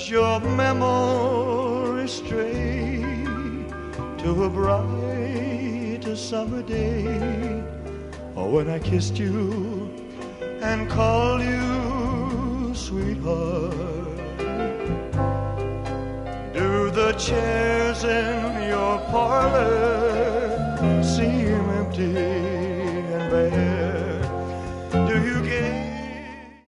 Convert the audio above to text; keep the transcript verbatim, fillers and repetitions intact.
your memory stray to a bright summer day, or when I kissed you and called you sweetheart. Do the chairs in